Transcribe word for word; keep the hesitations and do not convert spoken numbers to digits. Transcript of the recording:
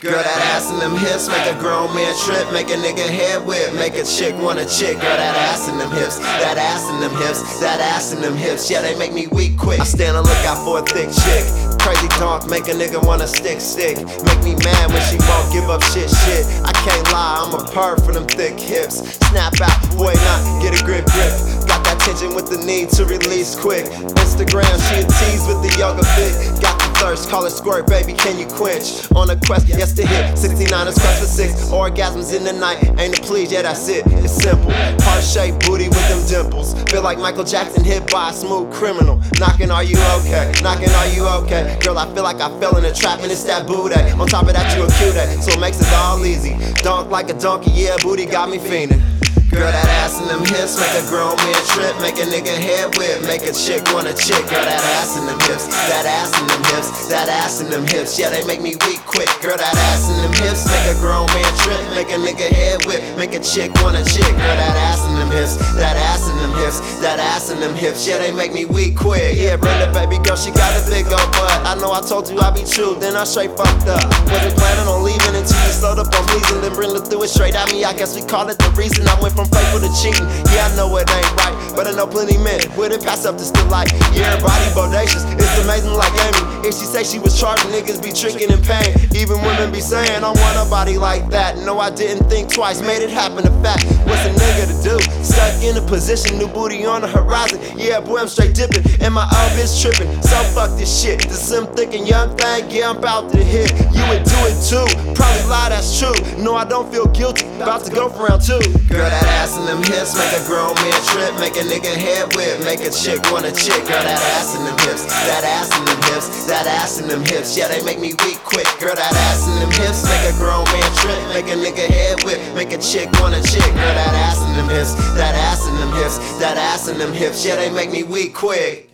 Girl, that ass and them hips make a grown man trip, make a nigga head whip, make a chick want a chick. Girl, that ass and them hips, that ass and them hips, that ass and them hips, yeah, they make me weak quick. I stand on lookout for a thick chick. Crazy talk, make a nigga wanna stick stick. Make me mad when she won't give up shit shit. I can't lie, I'm a perv for them thick hips. Snap out, boy, not get a grip grip. Got that tension with the need to release quick. Instagram, she a tease with the yoga fit. Got the thirst, call it squirt, baby, can you quench? On a quest, yes to hit. sixty-niners quest for six. Orgasms in the night, ain't a please, yeah, that's it. It's simple. Heart shaped booty with them dimples. Feel like Michael Jackson hit by a smooth criminal. Knocking, are you okay? Knocking, are you okay? Girl, I feel like I fell in a trap and it's that booty. On top of that, you a cutie, so it makes it all easy. Donk like a donkey, yeah, booty got me fiending. Girl, that ass and them hips make a grown man trip, make a nigga head whip, make a chick want a chick. Girl, that ass and them hips, that ass and them hips, that ass and them hips, yeah, they make me weak quick. Girl, that ass and them hips make a grown man trip, make a nigga head whip, make a chick want a chick. Girl, that ass and them hips, that ass and them hips, that ass and them hips, yeah, they make me weak quick. Yeah, Brenda, baby girl, she got a big old butt. I know I told you I'd be true, then I straight fucked up. Wasn't planning on leaving until you slowed up on pleasing, then Brenda threw it straight at me. I guess we call it the reason I went from playful to cheating. Yeah, I know it ain't right, but I know plenty men wouldn't pass up to still like. Yeah, her body bodacious, it's amazing like Amy. If she say she was charging, niggas be tricking in pain. Even women be saying I want a body like that. No, I didn't think twice, made it happen. A fact, what's a nigga to do? Stuck in a position, new booty on the horizon. Yeah, boy, I'm straight dipping, and my old bitch tripping. So fuck this shit, the slim, thick, and young thing. Yeah, I'm about to hit. You would do it too. Probably lie, that's true. No, I don't feel guilty. About to go for round two. Girl, that ass and them hips make a grown man trip, make a nigga head whip, make a chick want a chick. Girl, that ass and them hips, that ass and them hips, that ass and them hips, yeah, they make me weak quick. Girl, that ass and them hips make a grown man trip, make a nigga head whip, make a chick want a chick. Girl, that ass and them hips, that ass and them hips, that ass and them hips, yeah, they make me weak quick.